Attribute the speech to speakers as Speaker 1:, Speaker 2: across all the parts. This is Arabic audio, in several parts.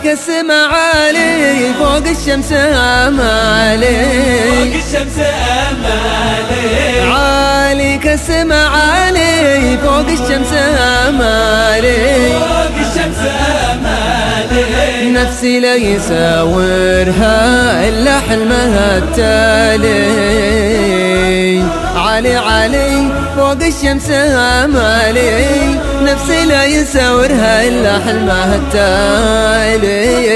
Speaker 1: السما عالي فوق الشمس امالي،
Speaker 2: فوق الشمس امالي،
Speaker 1: عالي كالسما عالي فوق الشمس امالي،
Speaker 2: فوق الشمس امالي.
Speaker 1: نفسي لا يساورها الا حلمها التالي، عالي عالي فوق الشمس امالي، نفسي لا يساورها الا حلمها التالي.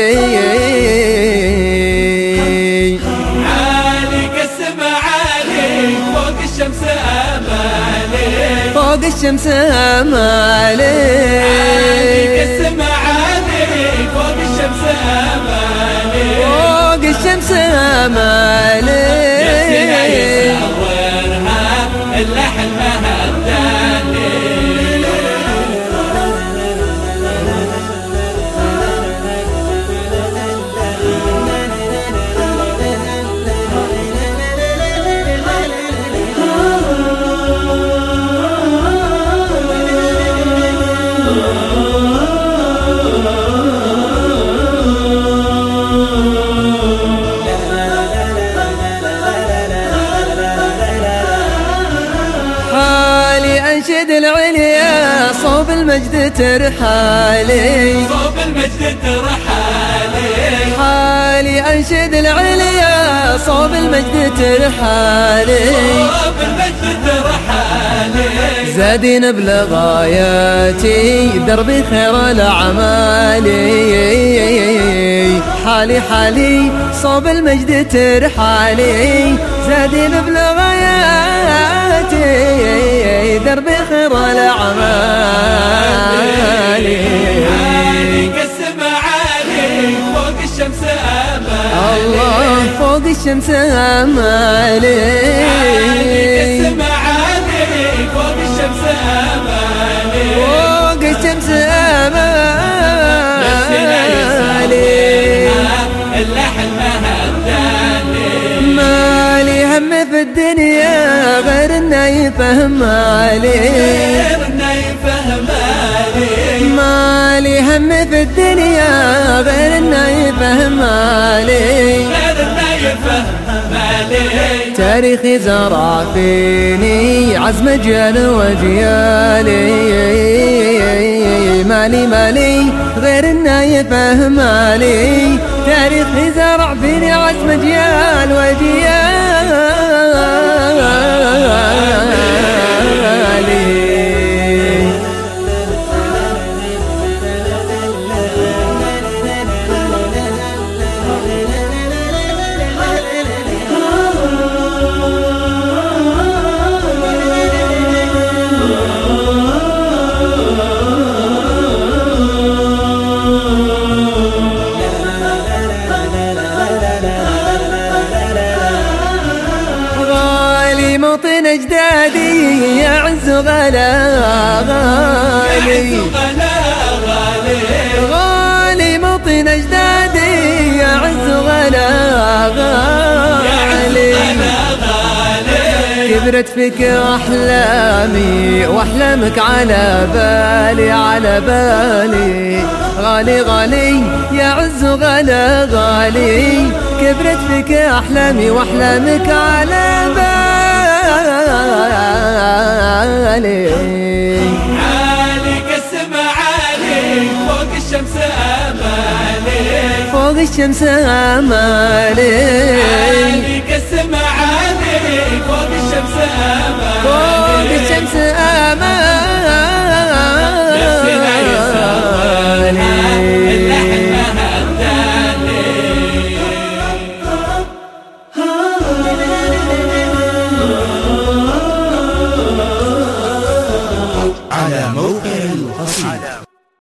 Speaker 2: عالي كالسما عالي فوق الشمس امالي،
Speaker 1: فوق الشمس امالي،
Speaker 2: عالي كالسما عالي فوق الشمس امالي،
Speaker 1: فوق الشمس امالي.
Speaker 2: نفسي لا يساورها الا حلمها التالي.
Speaker 1: أنشد العليا صوب المجد ترحالي،
Speaker 2: صوب المجد ترحالي،
Speaker 1: حالي أنشد العليا صوب المجد ترحالي،
Speaker 2: صوب المجد ترحالي.
Speaker 1: زادين بلغاياتي دربي خير الأعمالي، حالي حالي صوب المجد ترحالي، زادين بلغاياتي دربي خير الأعمالي.
Speaker 2: عالي كالسما عالي فوق الشمس امالي،
Speaker 1: الله فوق الشمس امالي،
Speaker 2: عالي كالسما عالي فوق الشمس امالي،
Speaker 1: فوق الشمس امالي.
Speaker 2: الا حلمها التالي.
Speaker 1: مالي هم في الدنيا غير انه يفهم مالي،
Speaker 2: غير انه يفهم مالي،
Speaker 1: مالي هم في الدنيا غير انه يفهم مالي،
Speaker 2: غير انه يفهم مالي.
Speaker 1: تاريخي زرع فيني عزم اجيال وجيالي، مالي مالي غير انه يفهم مالي، تاريخي زرع فيني عزم اجيال وجيالي. موطن اجدادي يعز غلا غالي، غالي موطن اجدادي يعز غلا غالي، كبرت فيك احلامي واحلامك على بالي على بالي، غالي غالي يعز غلا غالي، كبرت فيك احلامي واحلامك على بالي.
Speaker 2: عالي كالسما عالي فوق الشمس امالي،
Speaker 1: فوق الشمس امالي،
Speaker 2: عالي كالسما عالي فوق الشمس امالي،
Speaker 1: فوق الشمس